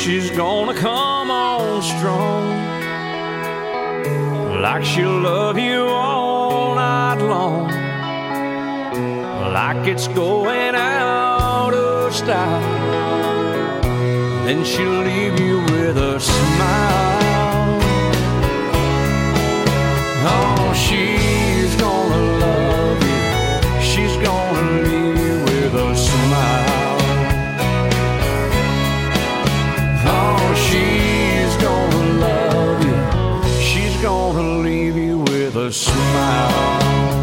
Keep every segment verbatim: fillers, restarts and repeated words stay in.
she's gonna come on strong, like she'll love you all night long, like it's going out of style. Then she'll leave you with a smile. Oh, she's gonna love you, she's gonna leave you with a smile. Oh, she's gonna love you, she's gonna leave you with a smile.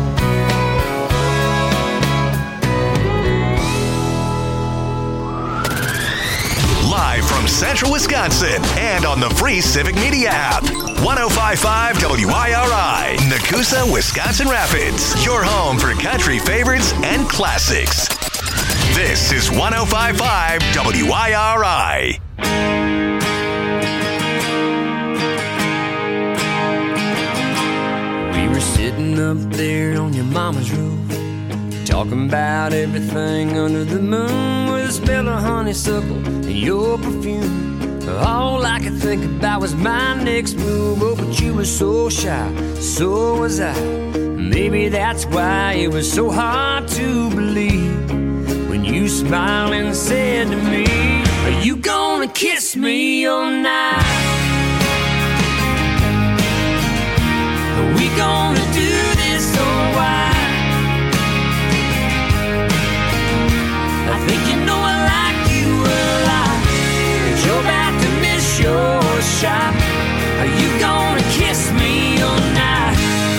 Live from Central Wisconsin and on the free Civic Media app. one oh five point five W I R I, Nakusa, Wisconsin Rapids. Your home for country favorites and classics. This is one oh five point five W I R I. We were sitting up there on your mama's roof, talking about everything under the moon, with a smell of honeysuckle and your perfume. All I could think about was my next move. Oh, but you were so shy, so was I. Maybe that's why it was so hard to believe when you smiled and said to me, are you gonna kiss me all night? Are we gonna do this all right? I think you know I like you a lot, but you're about to miss your shot. Are you gonna kiss me all night?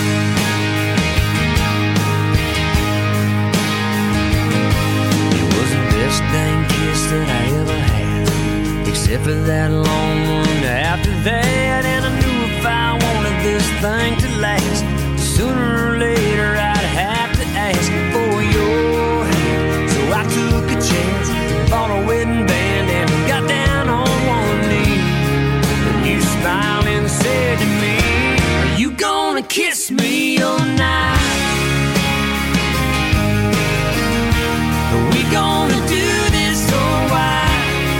It was the best dang kiss that I ever had, except for that long one after that. And I knew if I wanted this thing to last, sooner or later I'd have to ask for your hand. So I took a chance, bought a wedding band, and got down on one knee. And you smiled and said to me, are you gonna kiss me all night? Are we gonna do this all right?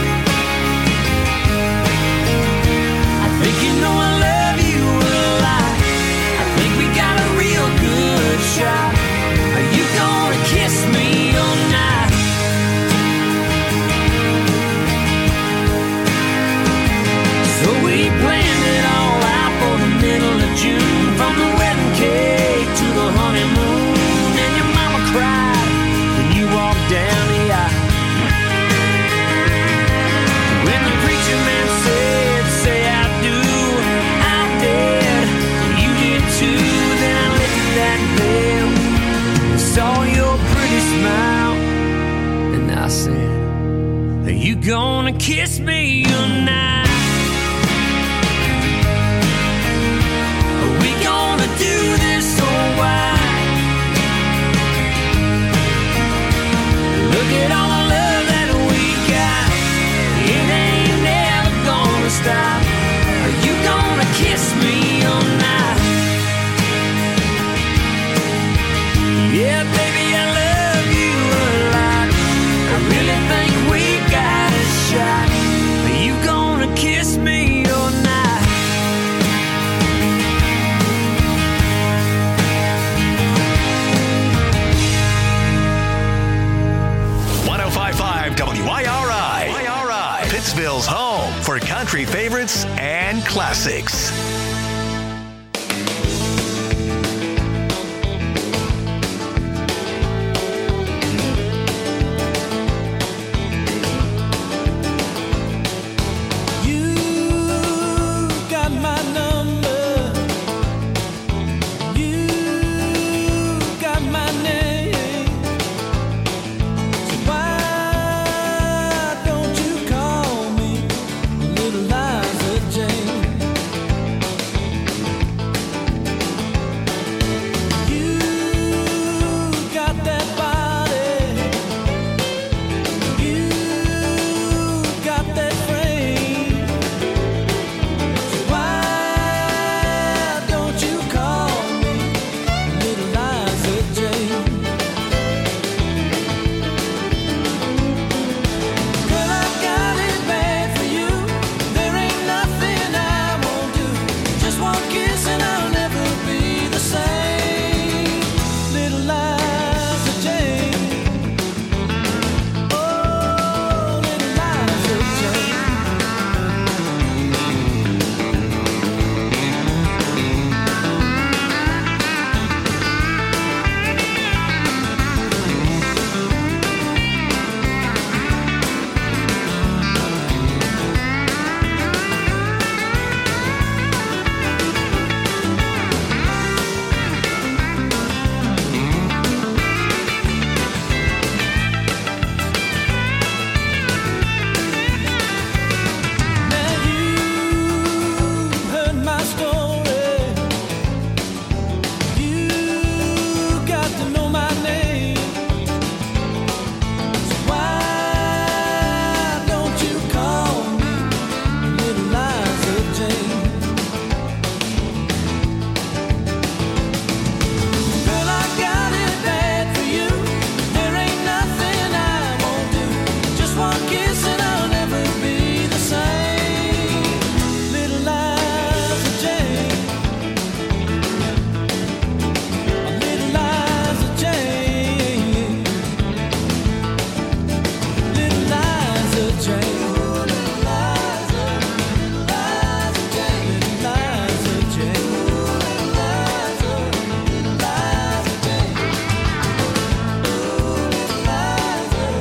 I think you know I love you a lot. I think we got a real good shot. Are you gonna kiss me all night? So we planned it all out for the middle of June, from the wedding cake to the honeymoon. And your mama cried when you walked down the aisle. When the preacher man said, say I do, I did, you did too. Then I lifted that veil and saw your pretty smile, and I said, are you gonna kiss me tonight? Are we gonna do this all right? Look at all the love that we got, it ain't never gonna stop. Are you gonna kiss me all night? Yeah, baby, I love you a lot. I really think we got a shot. Are you gonna kiss me all night? one oh five point five W I R I, Pittsville's home for country favorites and classics.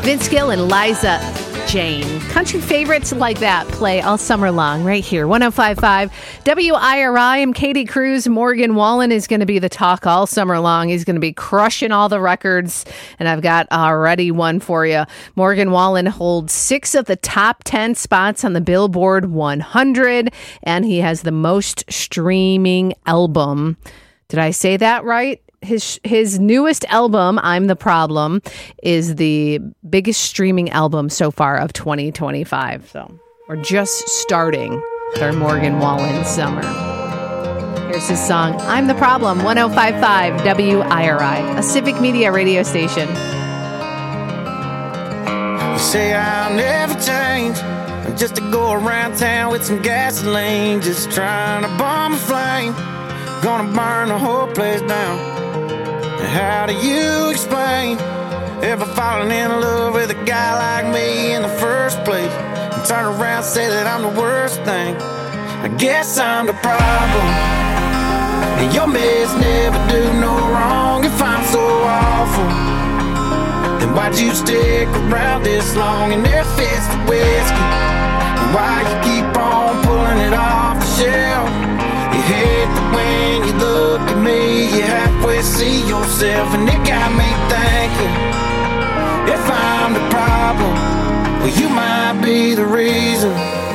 Vince Gill and Liza Jane. Country favorites like that play all summer long right here. one oh five point five W I R I. I'm Katie Cruz. Morgan Wallen is going to be the talk all summer long. He's going to be crushing all the records, and I've got already one for you. Morgan Wallen holds six of the top ten spots on the Billboard one hundred, and he has the most streaming album. Did I say that right? His his newest album, I'm the Problem, is the biggest streaming album so far of twenty twenty-five. So we're just starting our Morgan Wallen summer. Here's his song, I'm the Problem, one oh five point five W I R I, a Civic Media radio station. You say I'll never change, I'm just to go around town with some gasoline, just trying to bomb a flame, gonna burn the whole place down. How do you explain ever falling in love with a guy like me in the first place and turn around and say that I'm the worst thing? I guess I'm the problem, and your mess never do no wrong. If I'm so awful, then why'd you stick around this long in their fist of whiskey? And why you keep on pulling it off the shelf? You hate that when you look at me, you halfway see yourself, and it got me thinking, if I'm the problem, well, you might be the reason.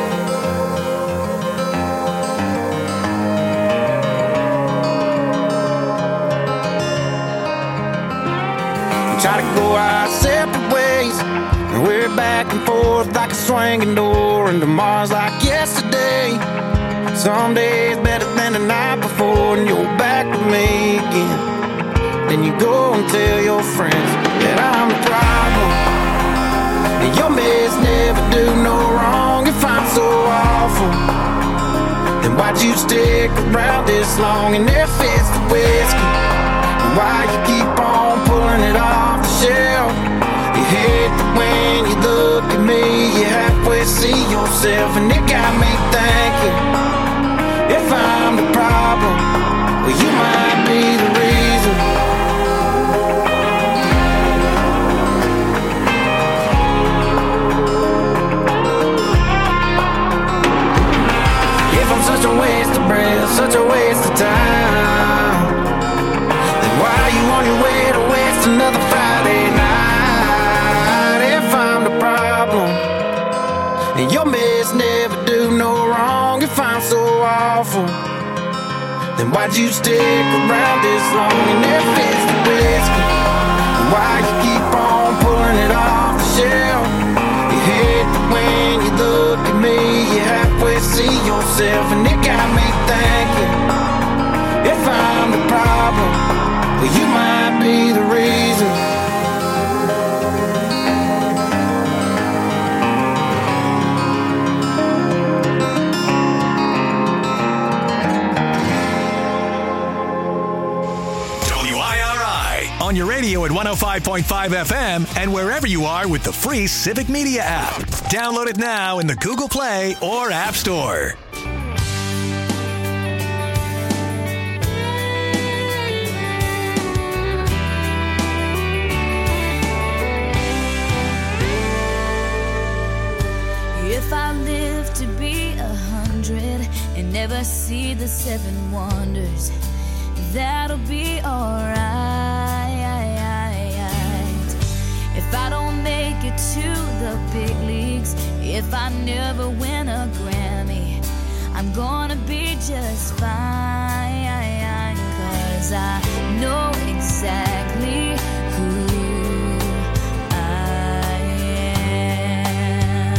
We try to go our separate ways, and we're back and forth like a swinging door, and tomorrow's like yesterday. Some days better than the night before, and you're back with me again. Then you go and tell your friends that I'm the problem, and your mess never do no wrong. If I'm so awful, then why'd you stick around this long in their fist of whiskey? And why you keep on pulling it off the shelf? You hate that when you look at me, you halfway see yourself, and it got me thinking, if I'm the problem, well, you might be the reason. If I'm such a waste of breath, such a waste of time, then why are you on your way to waste another Friday night? If I'm the problem, and your mess never do no wrong. If I'm so awful, then why'd you stick around this long in their fist of whiskey? And why you keep on pulling it off the shelf? You hate that when you look at me, you halfway see yourself, and it got me thinking, if I'm the problem, well, you might be the reason. On your radio at one oh five point five F M and wherever you are with the free Civic Media app. Download it now in the Google Play or App Store. If I live to be a hundred and never see the seven wonders, that'll be alright. If I don't make it to the big leagues, if I never win a Grammy, I'm gonna be just fine. 'Cause I know exactly who I am.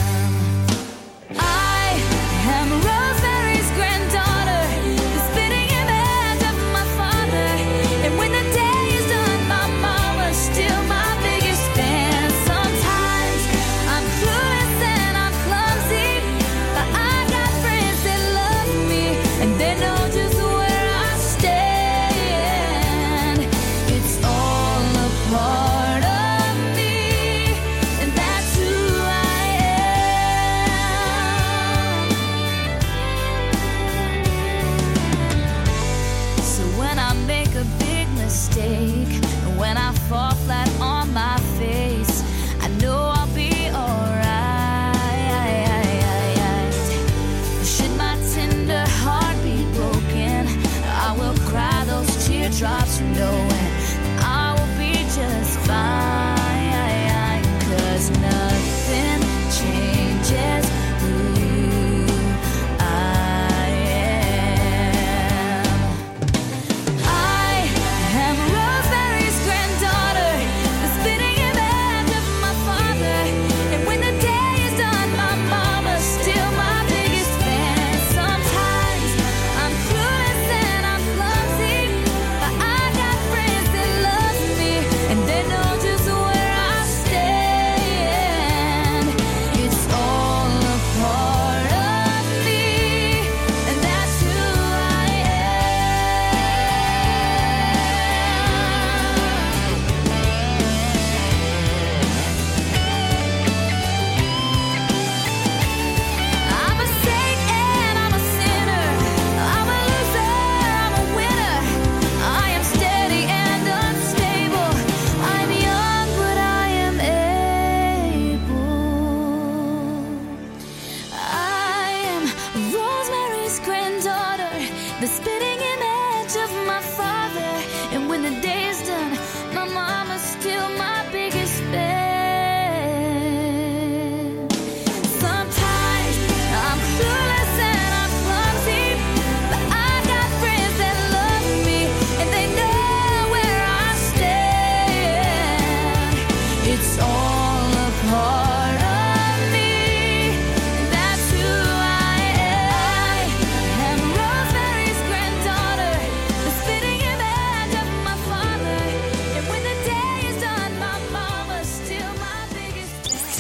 I am Rosemary's granddaughter, the spitting image of my father. And when the day is done, my mama's still my biggest fan. Sometimes I'm clueless and I'm clumsy, but I got friends that love me and they know just where I stand. It's all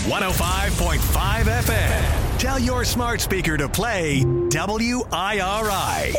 one oh five point five F M. Tell your smart speaker to play W I R I.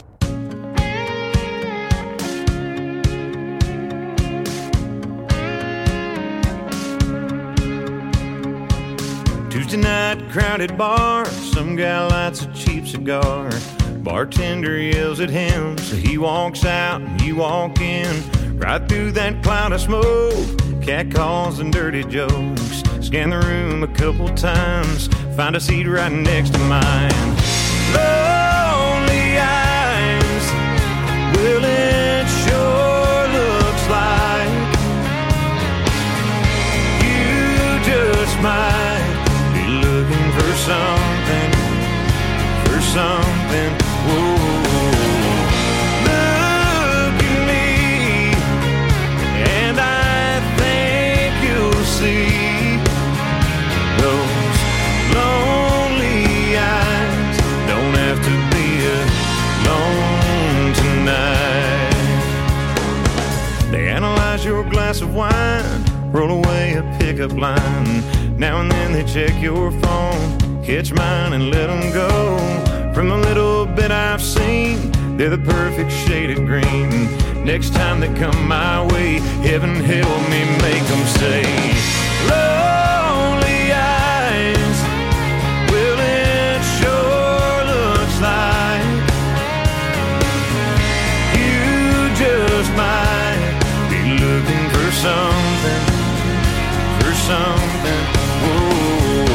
Tuesday night, crowded bar. Some guy lights a cheap cigar. Bartender yells at him, so he walks out and you walk in. Right through that cloud of smoke, cat calls and dirty jokes. Scan the room a couple times, find a seat right next to mine. Lonely eyes, well it sure looks like you just might be looking for something, for something. Whoa. Look at me, and I think you'll see those lonely eyes don't have to be alone tonight. They analyze your glass of wine, roll away a pickup line. Now and then they check your phone, catch mine and let them go. From the little bit I've seen, they're the perfect shade of green. Next time they come my way, heaven help me make them say, lonely eyes, well it sure looks like you just might be looking for something, for something. Whoa.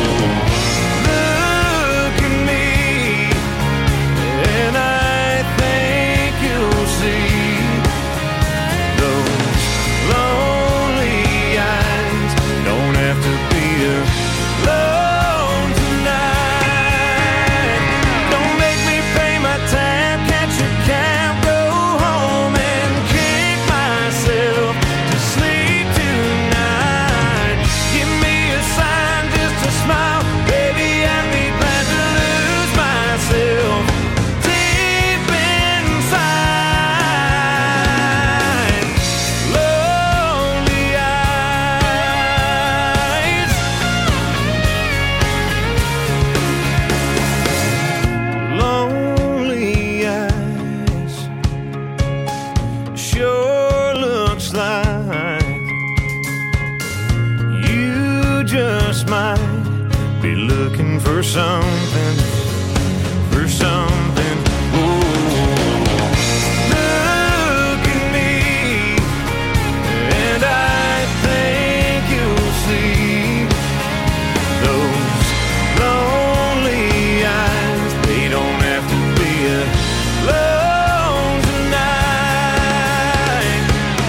For something, for something. Ooh. Look at me, and I think you'll see those lonely eyes. They don't have to be alone tonight.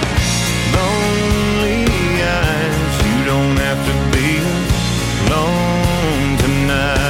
Lonely eyes, you don't have to be alone tonight.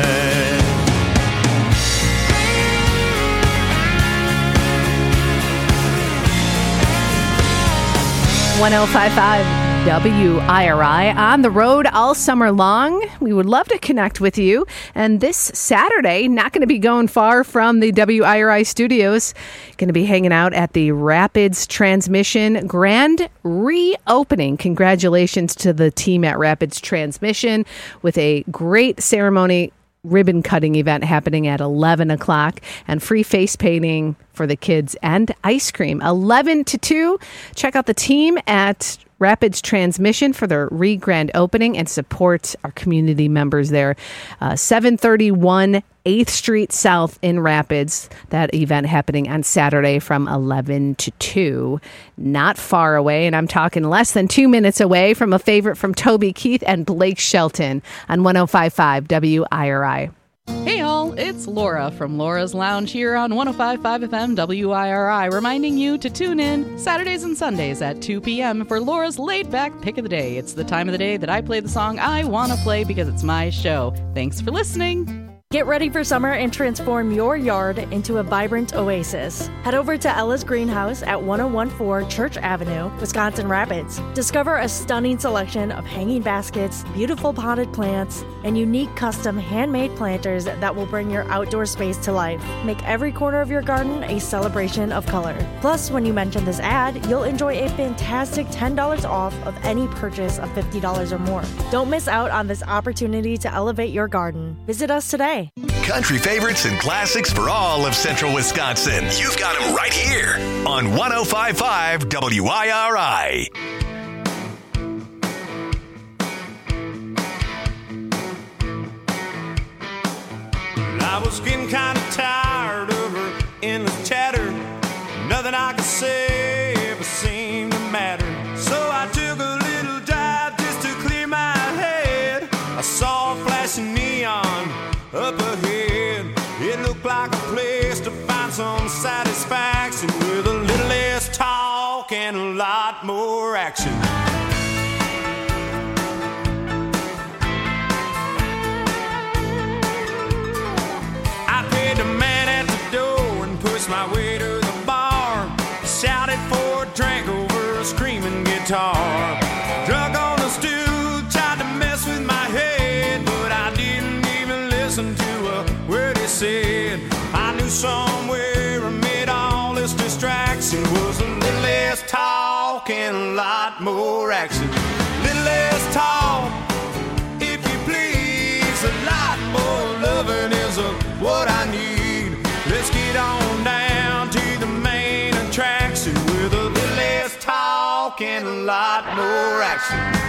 one oh five point five W I R I on the road all summer long. We would love to connect with you. And this Saturday, not going to be going far from the W I R I studios. Going to be hanging out at the Rapids Transmission grand reopening. Congratulations to the team at Rapids Transmission with a great ceremony, ribbon cutting event happening at eleven o'clock and free face painting for the kids and ice cream. eleven to two. Check out the team at Rapids Transmission for their re-grand opening and support our community members there. Uh, seven thirty-one eighth Street South in Rapids. That event happening on Saturday from eleven to two. Not far away, and I'm talking less than two minutes away from a favorite from Toby Keith and Blake Shelton on one oh five point five W I R I. Hey all, it's Laura from Laura's Lounge here on one oh five point five F M W I R I, reminding you to tune in Saturdays and Sundays at two p.m. for Laura's laid-back pick of the day. It's the time of the day that I play the song I want to play because it's my show. Thanks for listening. Get ready for summer and transform your yard into a vibrant oasis. Head over to Ella's Greenhouse at ten fourteen Church Avenue, Wisconsin Rapids. Discover a stunning selection of hanging baskets, beautiful potted plants, and unique custom handmade planters that will bring your outdoor space to life. Make every corner of your garden a celebration of color. Plus, when you mention this ad, you'll enjoy a fantastic ten dollars off of any purchase of fifty dollars or more. Don't miss out on this opportunity to elevate your garden. Visit us today. Country favorites and classics for all of central Wisconsin. You've got them right here on one oh five point five W I R I. I was getting kind of tired of her endless chatter. Nothing I could say ever seemed to matter. So I took a little drive just to clear my head. I saw a flashing neon up ahead. It looked like a place to find some satisfaction with a little less talk and a lot more action. I paid the man at the door and pushed my way to the bar. Shouted for a drink over a screaming guitar. Drunk on the stool, tried to mess with my head, but I didn't even listen to a word he said. I knew somewhere amid all this distraction was a little less talk and a lot more action. Little less talk, if you please, a lot more loving is a, what I need. Let's get on down to the main attraction with a little less talk and a lot more action.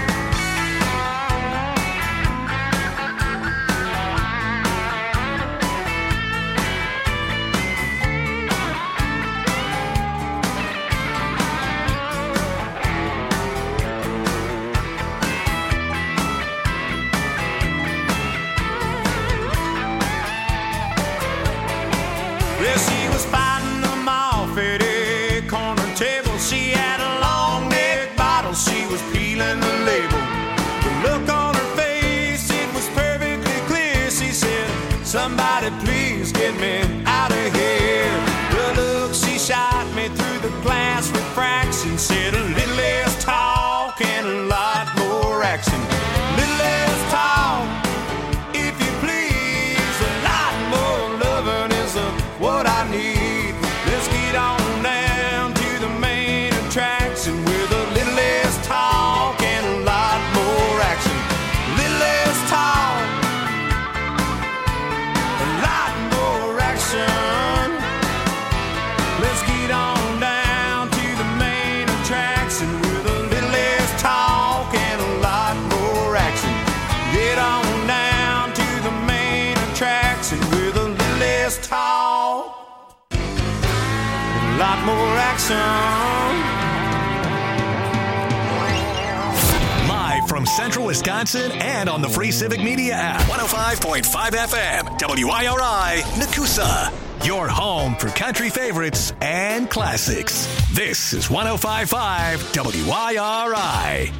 She was fighting them off at a corner table. She had a long neck bottle, she was peeling the label. The look on her face, it was perfectly clear. She said, somebody please get me out of here. The look she shot me through the glass refraction said a little less talk and a lot more action. Little less talk, if you please, a lot more loving is a what I need. Let's get on down to the main attraction with a little less talk and a lot more action. Little less talk, a lot more action. Let's get on down to the main attraction with a little less talk and a lot more action. Get on down to the main attraction with a little less talk, a lot more action. Live from central Wisconsin and on the free Civic Media app. one oh five point five F M, W I R I, Nakusa. Your home for country favorites and classics. This is one oh five point five W I R I.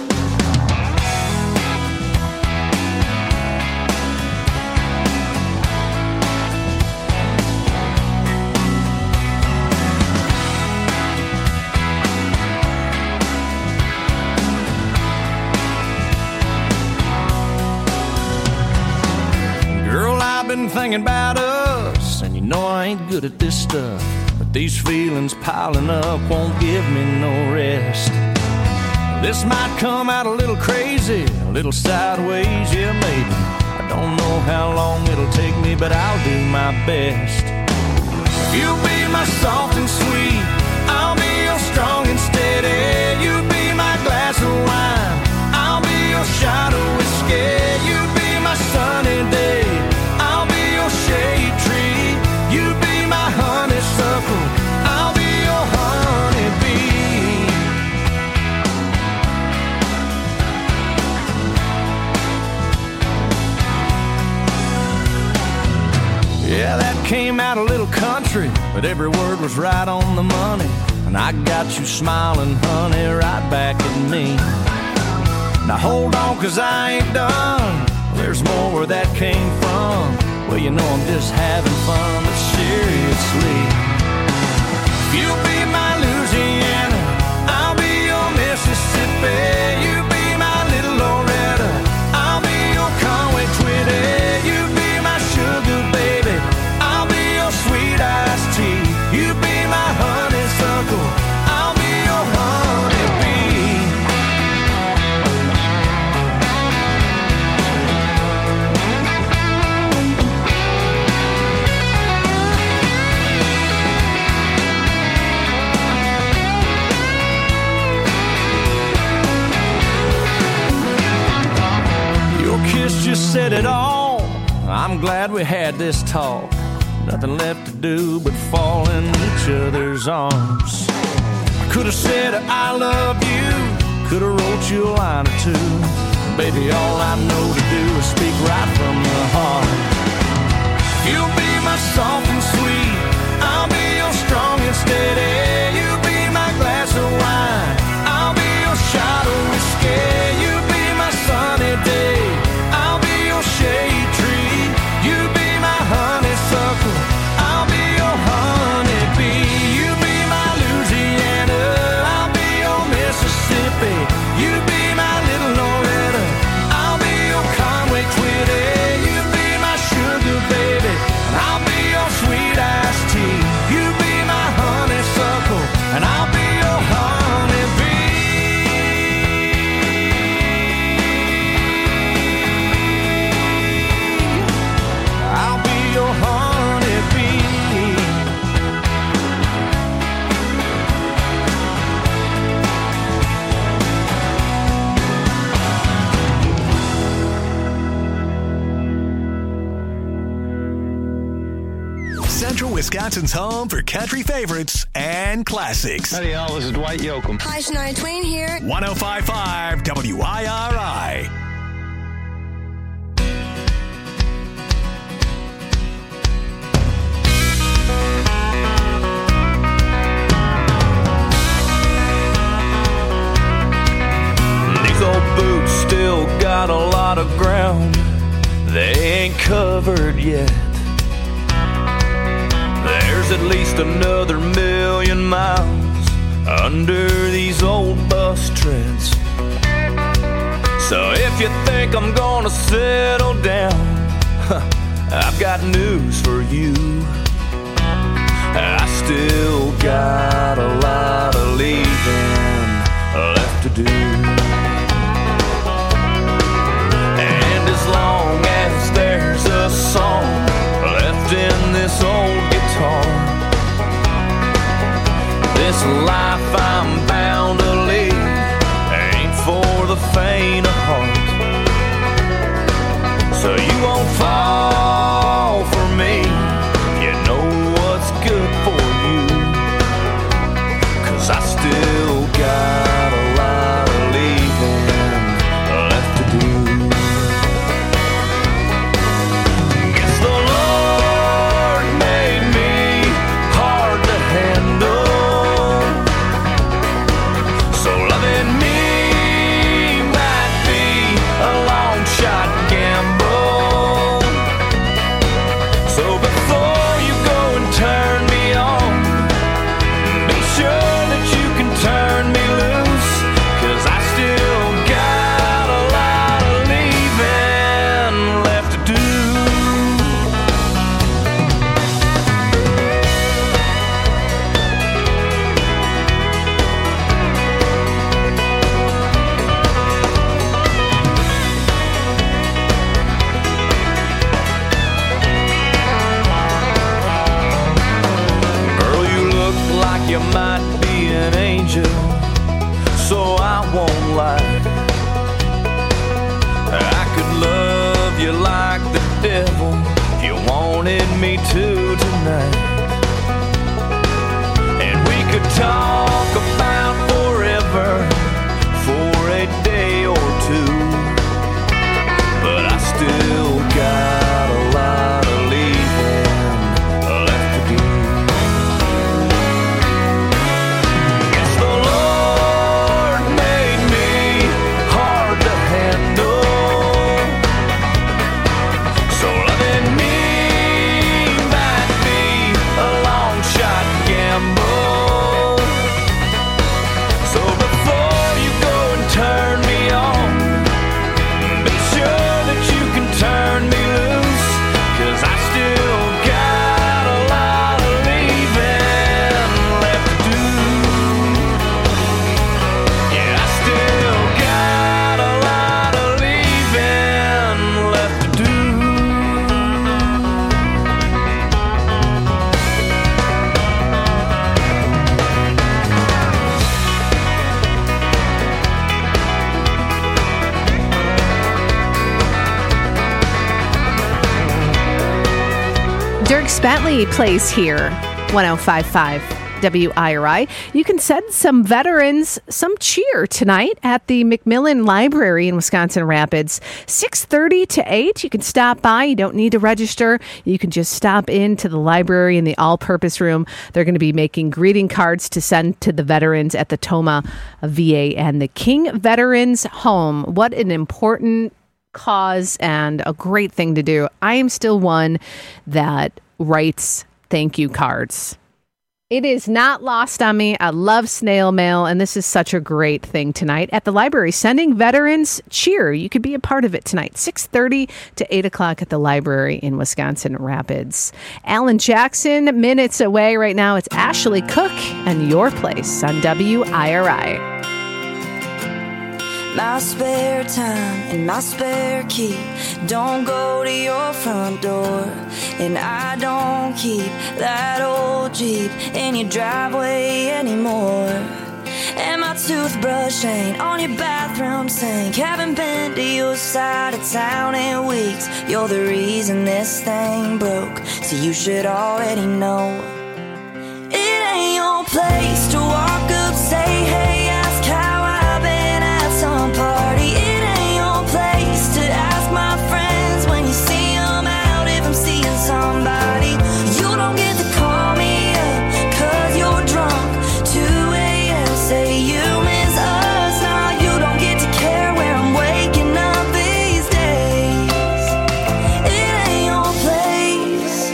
Girl, I've been thinking about us, and you know I ain't good at this stuff, but these feelings piling up won't give me no rest. This might come out a little crazy, a little sideways, yeah maybe. I don't know how long it'll take me, but I'll do my best. You'll be my soft and sweet, I'll be your strong and steady. You'll be my glass of wine, I'll be your shot of whiskey. You'll be my sunny day, I'll be your shade tree. You be my honeysuckle, I'll be your honeybee. Yeah, that came out a little country, but every word was right on the money. And I got you smiling, honey, right back at me. Now hold on, cause I ain't done. There's more where that came from. Well, you know I'm just having fun, but seriously, you'll be my Louisiana, I'll be your Mississippi. You be my little Loretta, I'll be your Conway Twitty. You be my sugar baby, I'll be your sweet iced tea. You be my honeysuckle, I'll be your honeybee. Your kiss just said it all. I'm glad we had this talk. Nothing left to do but fall in each other's arms. I could have said I love you, could have wrote you a line or two. Baby, all I know to do is speak right from the heart. You'll be my soft and sweet, I'll be your strong and steady. You be my glass of wine, I'll be your shot of whiskey. You be my sunny day, I'll be your shade tree. You be my honeysuckle, I'll be your honeybee. You be my Louisiana, I'll be your Mississippi. You be my little Loretta, I'll be your Conway Twitty. You be my sugar baby, and I'll be your sweet iced tea. You be my honeysuckle, and I'll be your honeybee. I'll be your honeybee. Central Wisconsin's home for country favorites and classics. Howdy, y'all. This is Dwight Yoakam. Hi, Shania Twain here. one oh five point five W I R I. These old boots still got a lot of ground they ain't covered yet. There's at least another million miles under these old bus treads. So if you think I'm gonna settle down, I've got news for you. I still got a lot of leaving left to do. And as long as there's a song left in this old guitar, this life I'm bound to lead ain't for the faint of heart. So you won't fall for me, you know what's good for you. 'Cause I still got a lot of leaving left to do. Guess the Lord made me hard to handle, so loving me might be a long shot gamble. So before you go and turn me on, be sure that you can turn me loose. 'Cause I still got a lot of leaving left to do. Girl, you look like you might be an angel, so I won't lie. I could love you like the devil if you wanted me to tonight. And we could talk about forever for a day or two. But I still got a lot of leaving left to do. Guess the Lord made me hard to handle, so loving me Dierks Bentley plays here, one oh five point five W I R I. You can send some veterans some cheer tonight at the McMillan Library in Wisconsin Rapids, six thirty to eight. You can stop by. You don't need to register. You can just stop into the library in the all-purpose room. They're going to be making greeting cards to send to the veterans at the Tomah V A and the King Veterans Home. What an important cause and a great thing to do. I am still one that writes thank you cards. It is not lost on me. I love snail mail, and this is such a great thing tonight at the library, sending veterans cheer. You could be a part of it tonight, six thirty to eight o'clock at the library in Wisconsin Rapids. Alan Jackson, minutes away right now. It's Ashley Cook and Your Place on W I R I. My spare time and my spare key don't go to your front door, and I don't keep that old Jeep in your driveway anymore. And my toothbrush ain't on your bathroom sink. Haven't been to your side of town in weeks. You're the reason this thing broke, so you should already know. It ain't your place to walk up, say hey, ask how I've been at some party. It ain't your place to ask my friends when you see them out if I'm seeing somebody. You don't get to call me up cause you're drunk, two a.m. say you miss us. Now you don't get to care where I'm waking up these days. It ain't your place.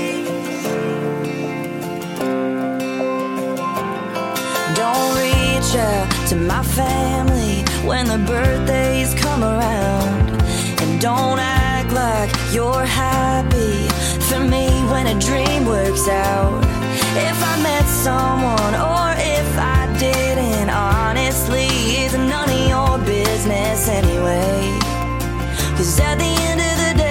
Don't reach out to my family when the birthdays come around, and don't act like you're happy for me when a dream works out. If I met someone or if I didn't, honestly, it's none of your business anyway. Cause at the end of the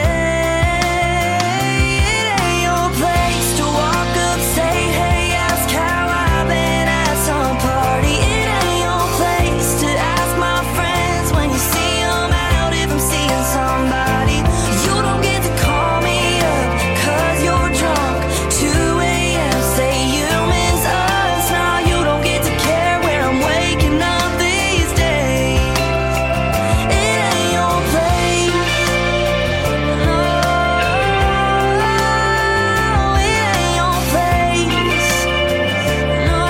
day, it ain't your place to walk up, say hey, ask how I've been at some party. It ain't your place to ask my friends when you see them out if I'm seeing somebody. You don't get to call me up cause you're drunk, two a.m. say you miss us. Now you don't get to care where I'm waking up these days. It ain't your place. No, it ain't your place. No,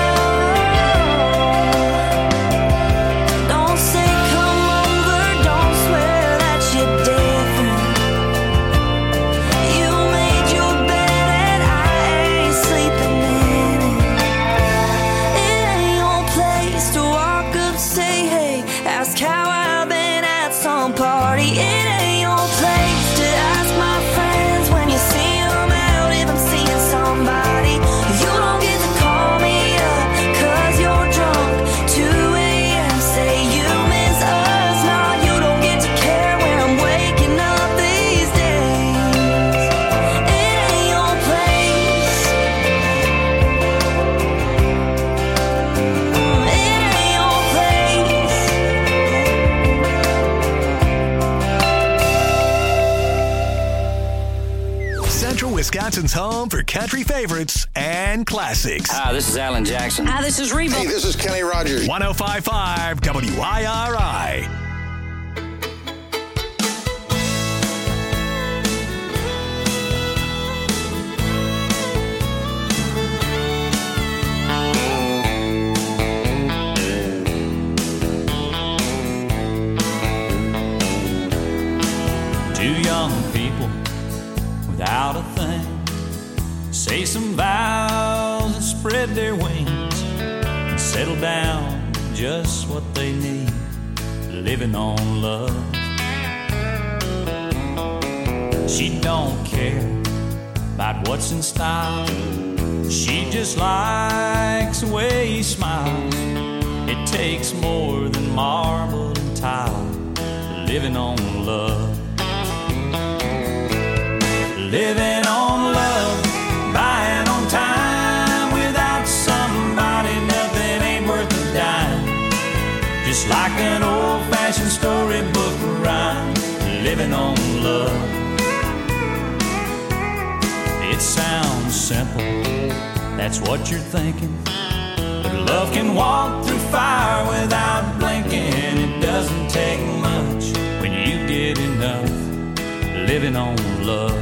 don't say come over, don't swear that you're different. You made your bed and I ain't sleeping in it. It ain't your place to walk up, say hey, ask how I've been at some party. It ain't your place to ask my friends when you see them out if I'm seeing somebody. You don't get to call me up cause you're drunk, two a.m. say you miss us. Now you don't get to care where I'm waking up these days. It ain't your place. It ain't your place. Central Wisconsin's home for country favorites and classics. Hi, this is Alan Jackson. Hi, this is Reba. Hey, this is Kenny Rogers. one oh five point five W I R I. Two young people without a thing say some vows and spread their wings and settle down with just what they need, living on love. She don't care about what's in style, she just likes the way he smiles. It takes more than marble and tile, living on love. Living on love, buying on time. Without somebody, nothing ain't worth a dime. Just like an old-fashioned storybook rhyme, living on love. It sounds simple, that's what you're thinking. But love can walk through fire without blinking. It doesn't take much when you get enough living on love.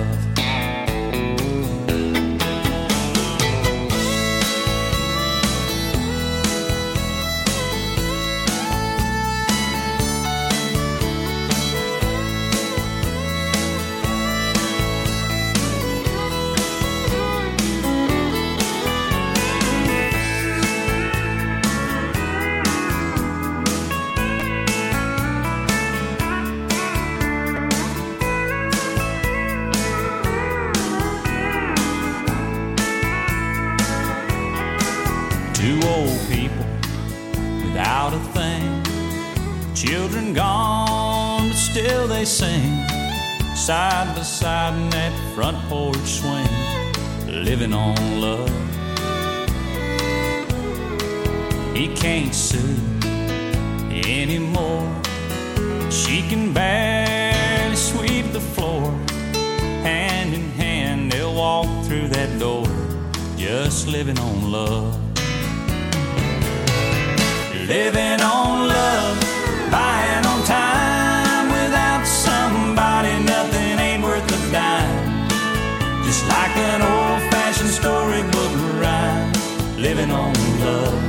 Two old people without a thing, children gone, but still they sing, side by side in that front porch swing, living on love. He can't sue anymore, she can barely sweep the floor. Hand in hand they'll walk through that door, just living on love. Living on love, buying on time. Without somebody, nothing ain't worth a dime. Just like an old-fashioned storybook rhyme. Living on love.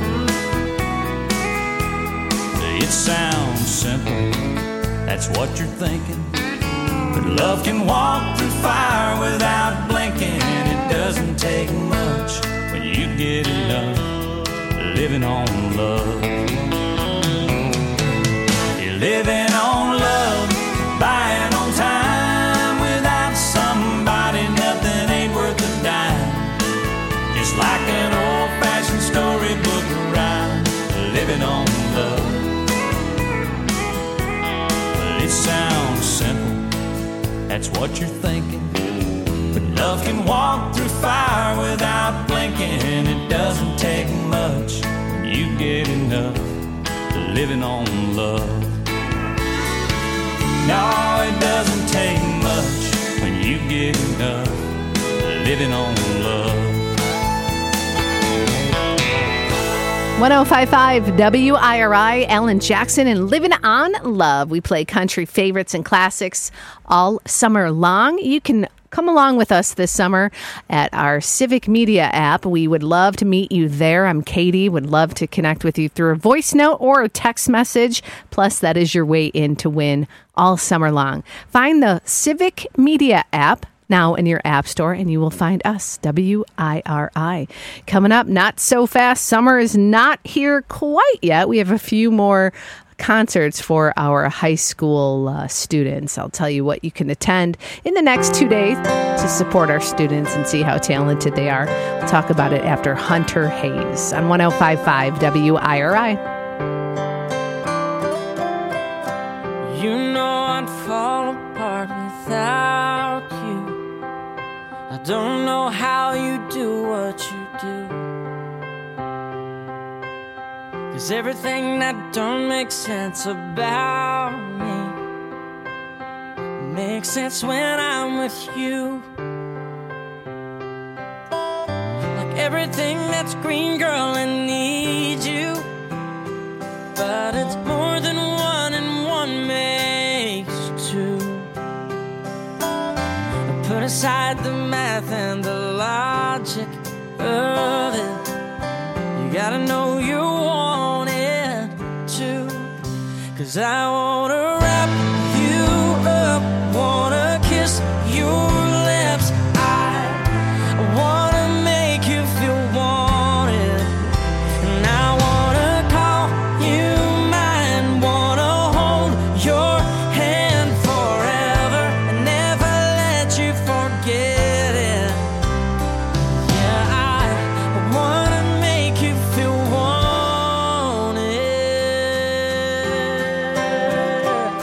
It sounds simple, that's what you're thinking. But love can walk through fire without blinking. It doesn't take much when you get enough living on love. You're living on love, buying on time. Without somebody, nothing ain't worth a dime. Just like an old-fashioned storybook rhyme, living on love. Well, it sounds simple, that's what you're thinking. But love can walk through fire without blinking. It doesn't take much when you get enough living on love. No, it doesn't take much when you get enough living on love. one oh five point five W I R I, Alan Jackson and Living on Love. We play country favorites and classics all summer long. You can come along with us this summer at our Civic Media app. We would love to meet you there. I'm Katie. Would love to connect with you through a voice note or a text message. Plus, that is your way in to win all summer long. Find the Civic Media app now in your app store, and you will find us, W I R I. Coming up, not so fast. Summer is not here quite yet. We have a few more concerts for our high school uh, students. I'll tell you what you can attend in the next two days to support our students and see how talented they are. We'll talk about it after Hunter Hayes on one oh five point five W I R I. You know I'd fall apart without you. I don't know how you do what you do. 'Cause everything that don't make sense about me makes sense when I'm with you. Like everything that's green, girl, I need you. But it's more than one and one makes two. Put aside the math and the logic of it. You gotta know you want it too. 'Cause I wanna wrap you up, wanna kiss your lips. I wanna make you feel wanted. And I wanna call you mine, wanna hold your hand forever and never let you forget it. Yeah, I wanna make you feel wanted.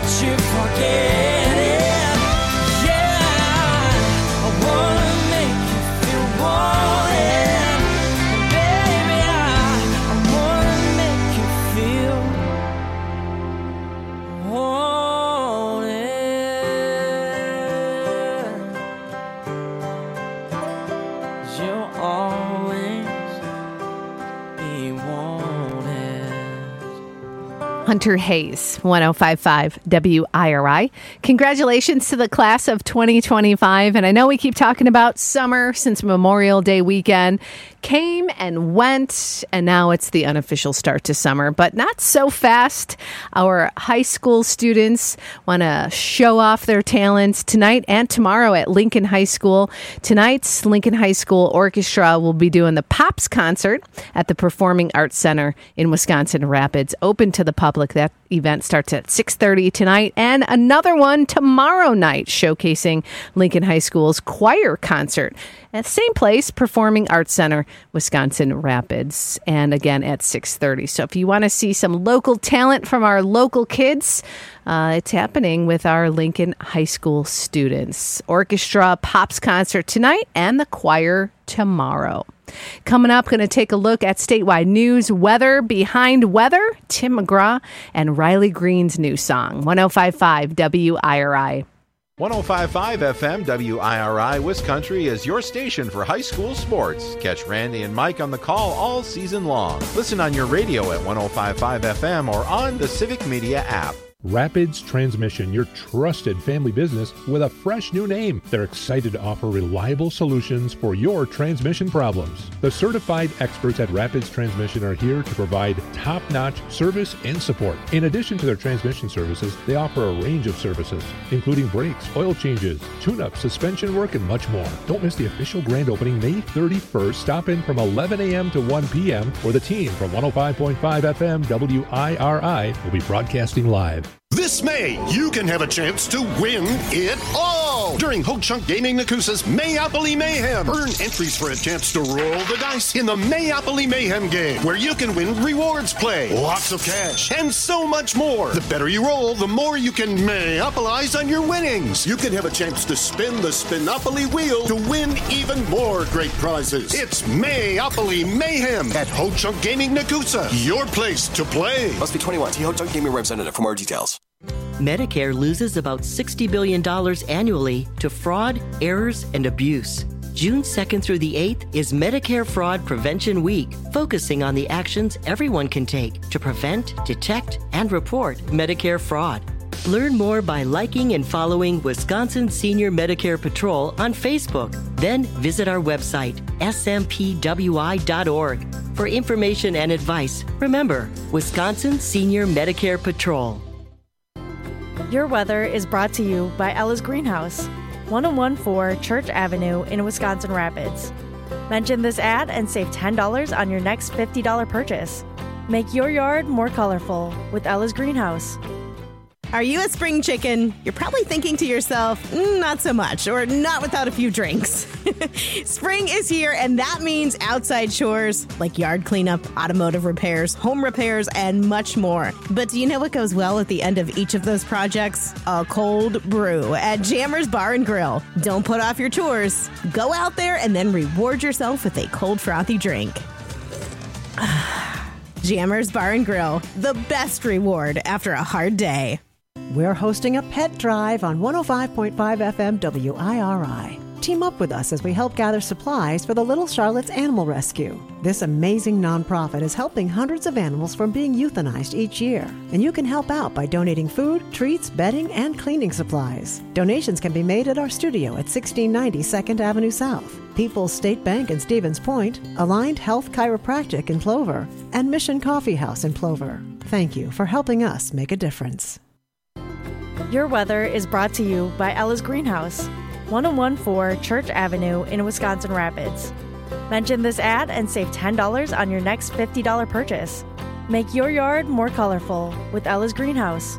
what you're forgetting. Yeah, I wanna make you feel wanted. Baby, I, I wanna make you feel wanted. You'll always be wanted. Hunter Hayes, one oh five point five W I R I. Congratulations to the class of twenty twenty-five. And I know we keep talking about summer since Memorial Day weekend came and went, and now it's the unofficial start to summer, but not so fast. Our high school students want to show off their talents tonight and tomorrow at Lincoln High School. Tonight's Lincoln High School Orchestra will be doing the Pops concert at the Performing Arts Center in Wisconsin Rapids, open to the public. That event starts at six thirty tonight, and another one tomorrow night showcasing Lincoln High School's choir concert at the same place, Performing Arts Center, Wisconsin Rapids, and again at six thirty. So if you want to see some local talent from our local kids, uh, it's happening with our Lincoln High School students. Orchestra, Pops concert tonight, and the choir tomorrow. Coming up, going to take a look at statewide news, weather, behind weather, Tim McGraw, and Riley Green's new song, one oh five point five W I R I. one oh five point five F M W I R I Wiscountry is your station for high school sports. Catch Randy and Mike on the call all season long. Listen on your radio at one oh five point five F M or on the Civic Media app. Rapids Transmission, your trusted family business with a fresh new name. They're excited to offer reliable solutions for your transmission problems. The certified experts at Rapids Transmission are here to provide top-notch service and support. In addition to their transmission services, they offer a range of services, including brakes, oil changes, tune-up, suspension work, and much more. Don't miss the official grand opening May thirty-first. Stop in from eleven a.m. to one p.m. or the team from one oh five point five F M W I R I will be broadcasting live. This May, you can have a chance to win it all during Ho Chunk Gaming Nakusa's Mayopoly Mayhem. Earn entries for a chance to roll the dice in the Mayopoly Mayhem game, where you can win rewards play, lots of cash, and so much more. The better you roll, the more you can Mayopolize on your winnings. You can have a chance to spin the Spinopoly wheel to win even more great prizes. It's Mayopoly Mayhem at Ho Chunk Gaming Nakusa, your place to play. Must be twenty-one. See Ho Chunk Gaming representative for more details. Medicare loses about sixty billion dollars annually to fraud, errors, and abuse. June second through the eighth is Medicare Fraud Prevention Week, focusing on the actions everyone can take to prevent, detect, and report Medicare fraud. Learn more by liking and following Wisconsin Senior Medicare Patrol on Facebook. Then visit our website, S M P W I dot org, for information and advice. Remember, Wisconsin Senior Medicare Patrol. Your weather is brought to you by Ella's Greenhouse, ten fourteen Church Avenue in Wisconsin Rapids. Mention this ad and save ten dollars on your next fifty dollars purchase. Make your yard more colorful with Ella's Greenhouse. Are you a spring chicken? You're probably thinking to yourself, mm, not so much, or not without a few drinks. Spring is here, and that means outside chores like yard cleanup, automotive repairs, home repairs, and much more. But do you know what goes well at the end of each of those projects? A cold brew at Jammers Bar and Grill. Don't put off your chores. Go out there and then reward yourself with a cold frothy drink. Jammers Bar and Grill, the best reward after a hard day. We're hosting a pet drive on one oh five point five F M W I R I. Team up with us as we help gather supplies for the Little Charlotte's Animal Rescue. This amazing nonprofit is helping hundreds of animals from being euthanized each year. And you can help out by donating food, treats, bedding, and cleaning supplies. Donations can be made at our studio at sixteen ninety second Avenue South, People's State Bank in Stevens Point, Aligned Health Chiropractic in Plover, and Mission Coffee House in Plover. Thank you for helping us make a difference. Your weather is brought to you by Ella's Greenhouse, ten fourteen Church Avenue in Wisconsin Rapids. Mention this ad and save ten dollars on your next fifty dollars purchase. Make your yard more colorful with Ella's Greenhouse.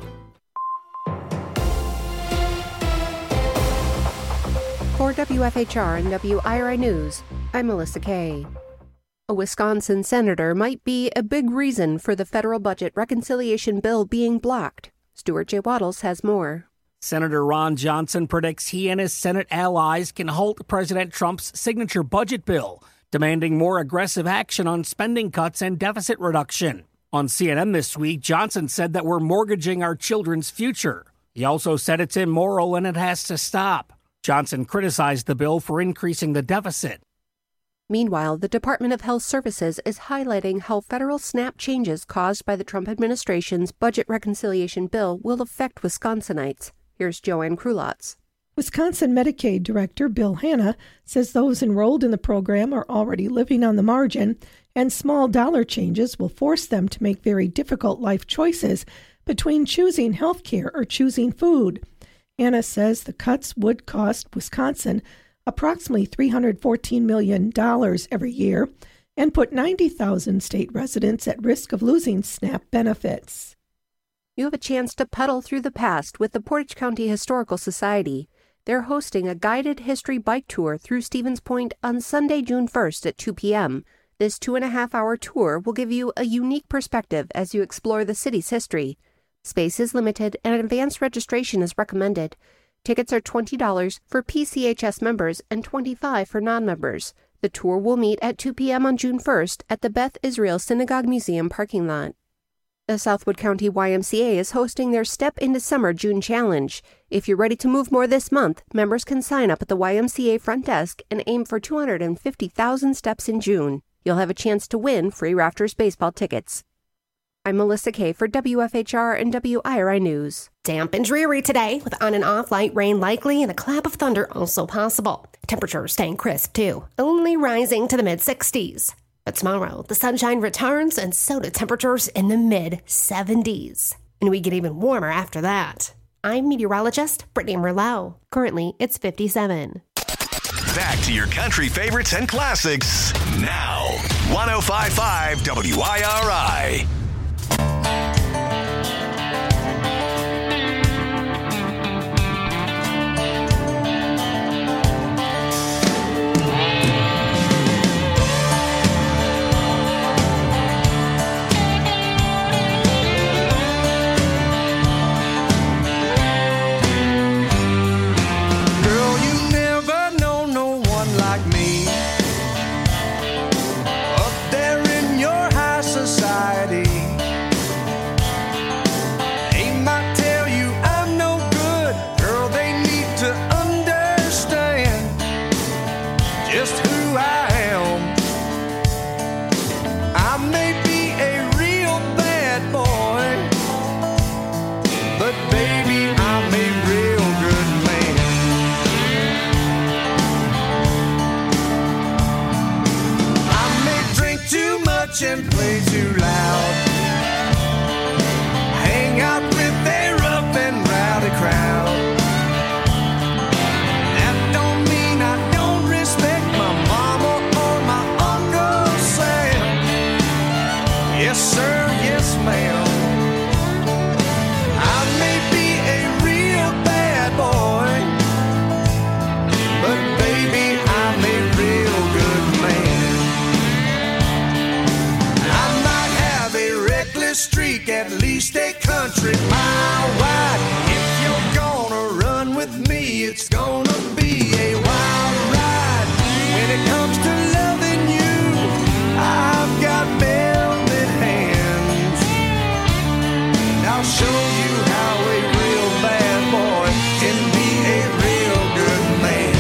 For W F H R and W I R I News, I'm Melissa Kay. A Wisconsin senator might be a big reason for the federal budget reconciliation bill being blocked. Stuart J. Waddles has more. Senator Ron Johnson predicts he and his Senate allies can halt President Trump's signature budget bill, demanding more aggressive action on spending cuts and deficit reduction. On C N N this week, Johnson said that we're mortgaging our children's future. He also said it's immoral and it has to stop. Johnson criticized the bill for increasing the deficit. Meanwhile, the Department of Health Services is highlighting how federal SNAP changes caused by the Trump administration's budget reconciliation bill will affect Wisconsinites. Here's Joanne Krulotz. Wisconsin Medicaid Director Bill Hanna says those enrolled in the program are already living on the margin, and small dollar changes will force them to make very difficult life choices between choosing health care or choosing food. Hanna says the cuts would cost Wisconsin approximately three hundred fourteen million dollars every year and put ninety thousand state residents at risk of losing SNAP benefits. You have a chance to pedal through the past with the Portage County Historical Society. They're hosting a guided history bike tour through Stevens Point on Sunday, June first at two p.m. This two-and-a-half-hour tour will give you a unique perspective as you explore the city's history. Space is limited and advanced registration is recommended. Tickets are twenty dollars for P C H S members and twenty-five dollars for non-members. The tour will meet at two p.m. on June first at the Beth Israel Synagogue Museum parking lot. The Southwood County Y M C A is hosting their Step into Summer June Challenge. If you're ready to move more this month, members can sign up at the Y M C A front desk and aim for two hundred fifty thousand steps in June. You'll have a chance to win free Rafters baseball tickets. I'm Melissa Kay for W F H R and W I R I News. Damp and dreary today, with on and off light rain likely and a clap of thunder also possible. Temperatures staying crisp, too, only rising to the mid-sixties. But tomorrow, the sunshine returns and so do temperatures in the mid-seventies. And we get even warmer after that. I'm meteorologist Brittany Merlot. Currently, it's fifty-seven. Back to your country favorites and classics now. one oh five point five W I R I. And play too loud. Hang out with a rough and rowdy crowd. That don't mean I don't respect my mama or my Uncle Sam. Yes, sir, yes, ma'am. I may be a real bad boy, but baby, I'm a real good man. Streak, at least a country mile wide. If you're gonna run with me, it's gonna be a wild ride. When it comes to loving you, I've got velvet hands. And I'll show you how a real bad boy can be a real good man.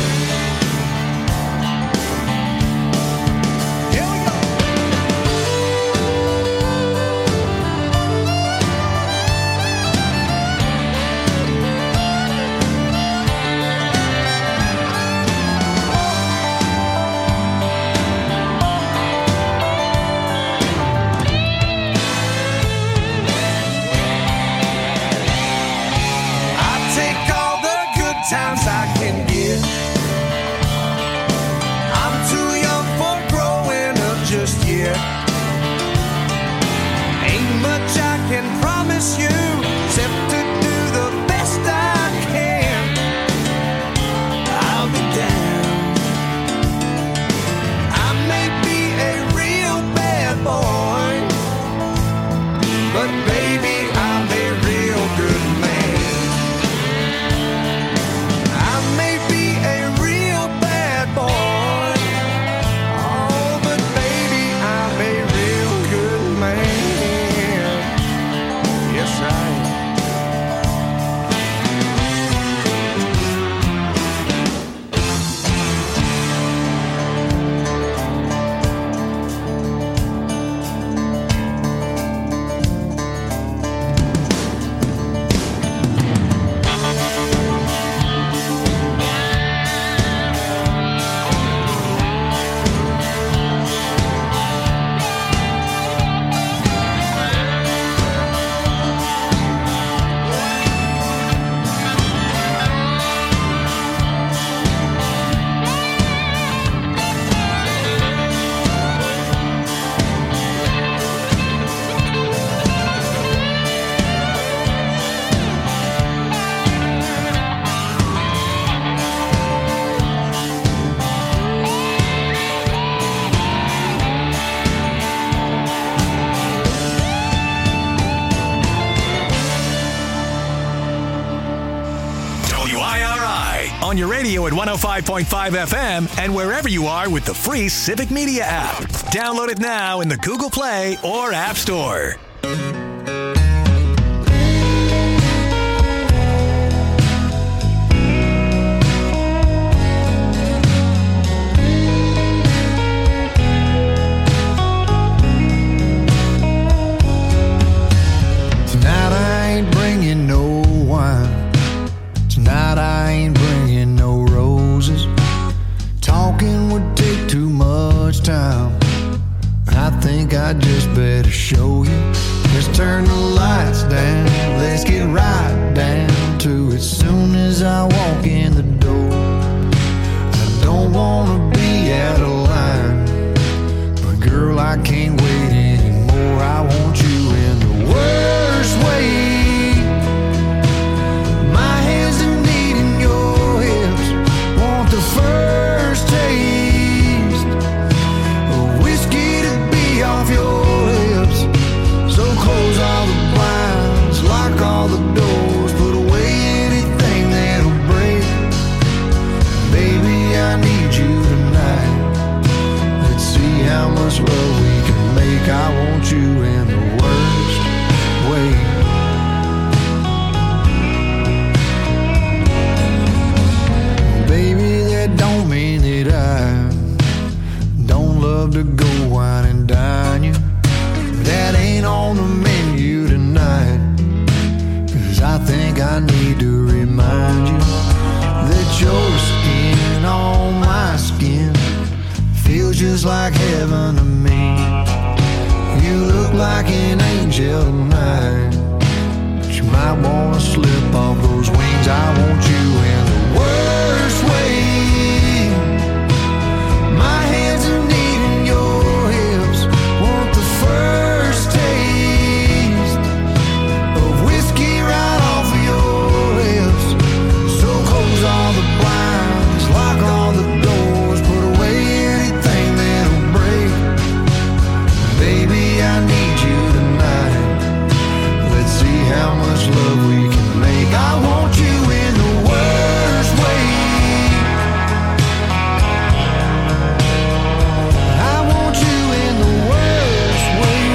Times I can get. I'm too young for growing up just yet. Ain't much I can promise you except to do the best I can. I'll be down. I may be a real bad boy, but baby, I'm a real good man. on your radio at one oh five point five F M and wherever you are with the free Civic Media app. Download it now in the Google Play or App Store. Tonight I ain't bringing no wine. Tonight I ain't bringing no roses. Talking would take too much time. I think I just better show you. Let's turn the lights down. Let's get right down to it. Soon as I walk in the door, I don't wanna be out of line, but girl, I can't wait anymore. I want you in the worst way. My hands are needing your hips. Want the first taste of whiskey to be off your lips. So close all the blinds, lock all the doors, put away anything that'll break. Baby, I need you tonight. Let's see how much love we can make. I want you in the worst way. Baby, that don't mean that I don't love to go wine and dine you. That ain't on the menu tonight. Cause I think I need to remind you that your skin on my skin feels just like heaven to me. You look like an angel tonight, but you might wanna slip off those wings. I want you in the worst way. My hands are needing your hips. Want the first taste of whiskey right off of your lips. So close all the blinds, lock all the doors, put away anything that'll break. Baby, I need you tonight. Let's see how much love we can make. I want you in the worst way. I want you in the worst way.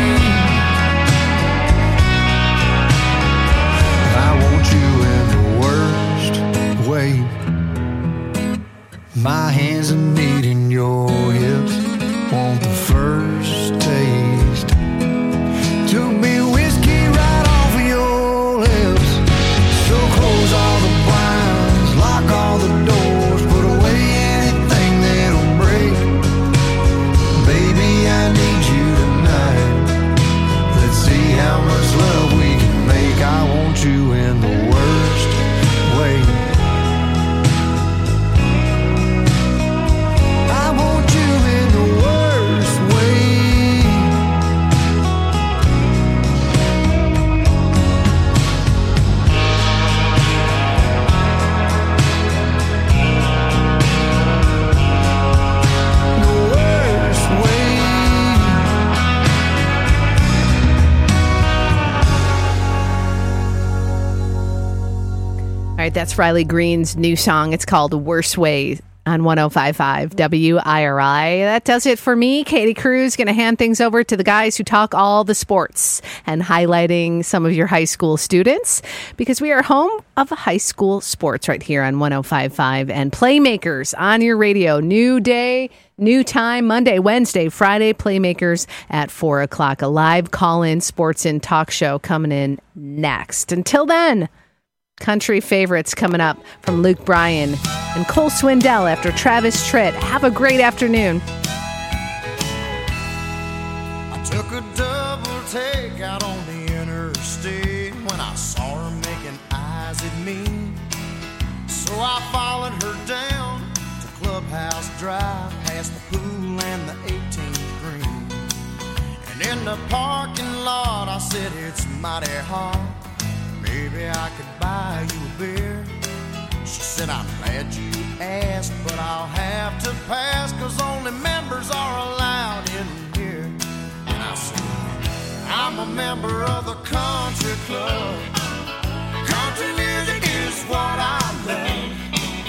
I want you in the worst way. My hands are needing your hips. Want the first taste to be whiskey right off of your lips. So close all the blinds, lock all the doors, put away anything that'll break. Baby, I need you tonight. Let's see how much love we can make. I want you in the worst way. I want you in the worst way. The worst way. All right, that's Riley Green's new song. It's called Worst Way on one oh five point five W I R I. That does it for me. Katie Cruz going to hand things over to the guys who talk all the sports and highlighting some of your high school students, because we are home of high school sports right here on one oh five point five and Playmakers on your radio. New day, new time, Monday, Wednesday, Friday, Playmakers at four o'clock. A live call-in sports and talk show coming in next. Until then, country favorites coming up from Luke Bryan and Cole Swindell after Travis Tritt. Have a great afternoon. I took a double take out on the interstate when I saw her making eyes at me. So I followed her down to Clubhouse Drive, past the pool and the eighteenth green. And in the parking lot I said, it's mighty hot, maybe I could buy you a beer. She said, I'm glad you asked, but I'll have to pass, cause only members are allowed in here. And I said, I'm a member of the country club. Country music is what I love.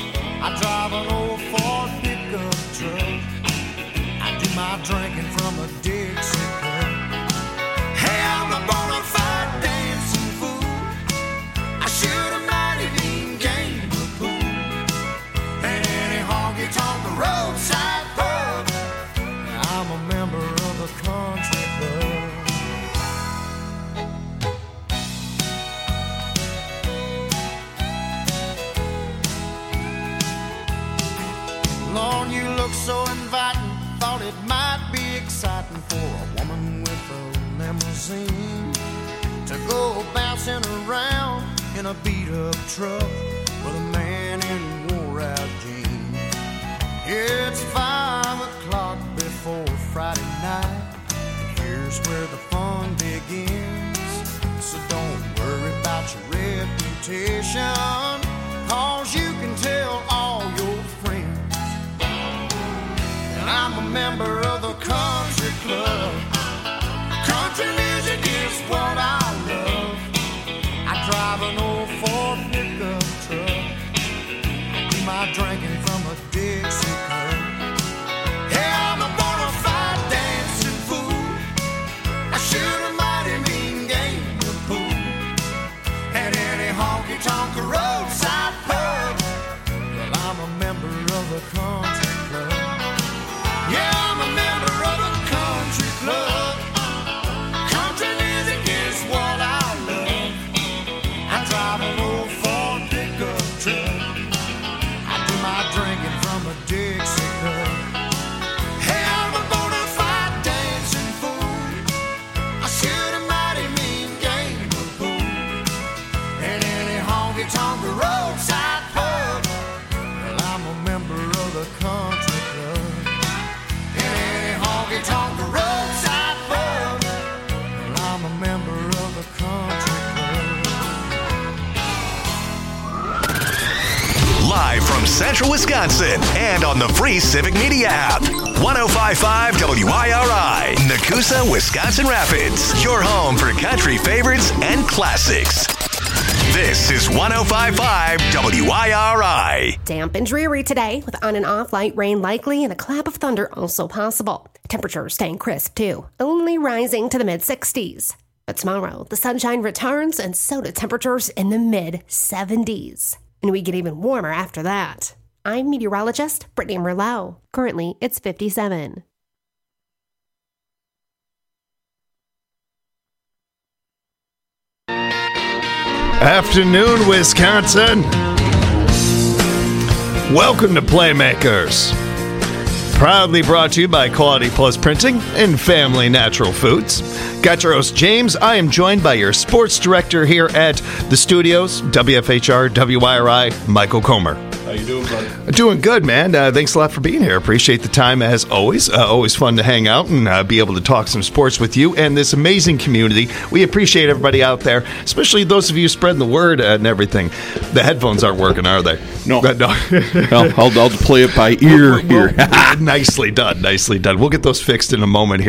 seem to go bouncing around in a beat-up truck with a man in wore-out jeans. It's five o'clock before Friday night, and here's where the fun begins. So don't worry about your reputation, 'cause you can tell all your friends. And I'm a member of the country club. Country music is what I love. I drive an old Ford pickup truck. I do my drinking from a Dixie cup. Yeah, I'm a bona fide dancing fool. I shoot a mighty mean game of pool at any honky-tonk roadside pub. Well, I'm a member of the country club. Yeah, I'm a member of the country club. Country music is what I love. I drive an old Ford pickup truck. I do my drinking from a Dixie cup. Hey, I'm a bona fide dancing fool. I shoot a mighty mean game of pool at any honky-tonk roadside pub. Well, I'm a member of the country club. At any honky-tonk roadside pub. Well, I'm a member of the country club. Live from Central Wisconsin and on the free Civic Media app. one oh five point five W I R I, Nakusa, Wisconsin Rapids. Your home for country favorites and classics. This is one oh five point five W I R I. Damp and dreary today with on and off light rain likely and a clap of thunder also possible. Temperatures staying crisp too, only rising to the mid sixties. But tomorrow, the sunshine returns and so do temperatures in the mid seventies. And we get even warmer after that. I'm meteorologist Brittany Merlot. Currently, it's fifty-seven. Afternoon, Wisconsin. Welcome to Playmakers. Proudly brought to you by Quality Plus Printing and Family Natural Foods. Got your host, James. I am joined by your sports director here at the studios, W F H R, W I R I, Michael Comer. How you doing, buddy? Doing good, man. Uh, thanks a lot for being here. Appreciate the time as always. Uh, always fun to hang out and uh, be able to talk some sports with you and this amazing community. We appreciate everybody out there, especially those of you spreading the word and everything. The headphones aren't working, are they? No. Uh, no. I'll, I'll, I'll play it by ear here. Nicely done. Nicely done. We'll get those fixed in a moment here.